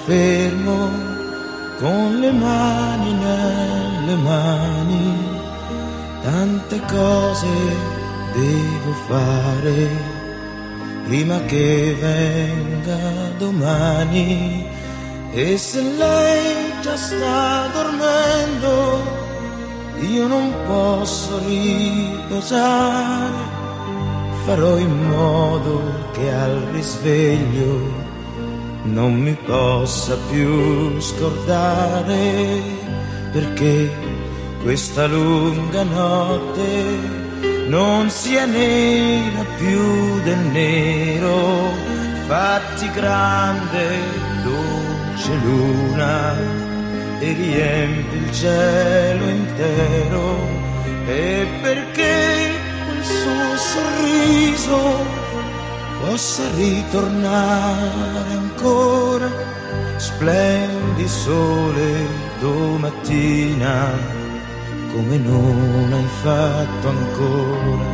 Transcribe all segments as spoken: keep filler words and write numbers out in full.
fermo con le mani nelle mani, tante cose devo fare prima che venga domani. E se lei già sta dormendo, io non posso riposare, farò in modo che al risveglio non mi possa più scordare, perché questa lunga notte non sia nera più del nero. Fatti grande, dolce luna, e riempi il cielo intero, e perché quel suo sorriso possa ritornare ancora, splendi sole domattina come non hai fatto ancora.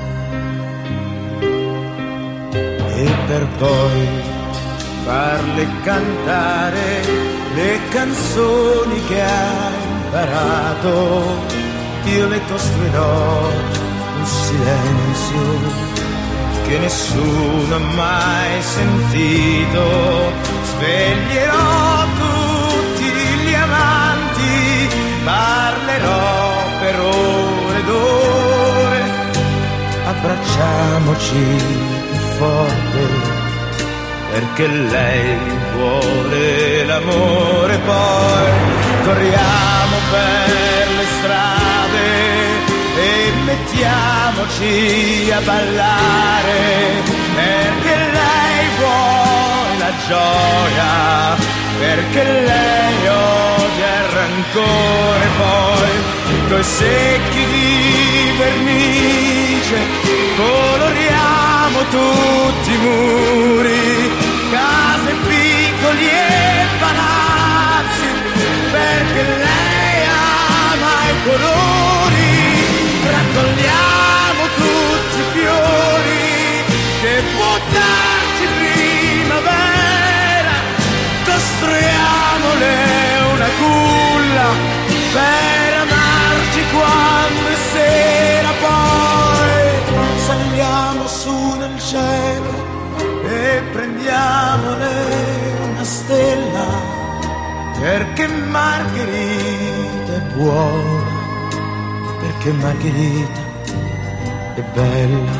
E per poi farle cantare le canzoni che ha imparato, io le costruirò un silenzio che nessuno ha mai sentito. Sveglierò tutti gli amanti, parlerò per ore ed ore, abbracciamoci più forte, perché lei vuole l'amore. Poi corriamo per le strade e mettiamoci a ballare, perché lei vuole la gioia, perché lei odia il rancore. Poi coi secchi di vernice coloriamo tutti i muri, case, piccoli e palazzi, perché lei ama i colori. Raccogliamo tutti i fiori che può darci primavera, costruiamole una culla per amarci quando è sera. Poi saliamo su nel cielo e prendiamole una stella, perché Margherita è buona, perché Margherita è bella,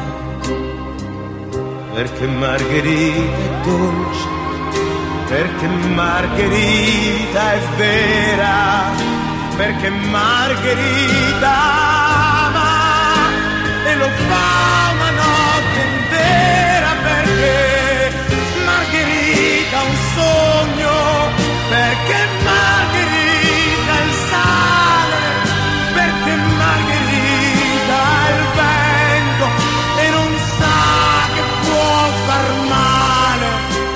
perché Margherita è dolce, perché Margherita è vera, perché Margherita ama e lo fa una notte intera, perché Margherita ha un sogno, perché Margherita è il sale, perché Margherita ha il vento e non sa che può far male,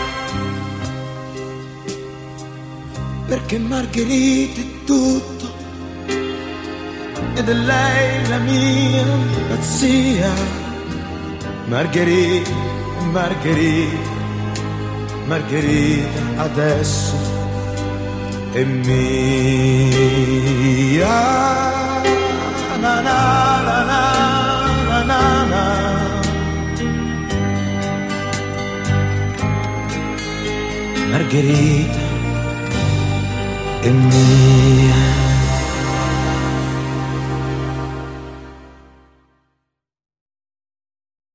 perché Margherita è tutto ed è lei la mia pazzia. Margherita, Margherita, Margherita adesso è mia. Na na na na na na na. Margherita è mia.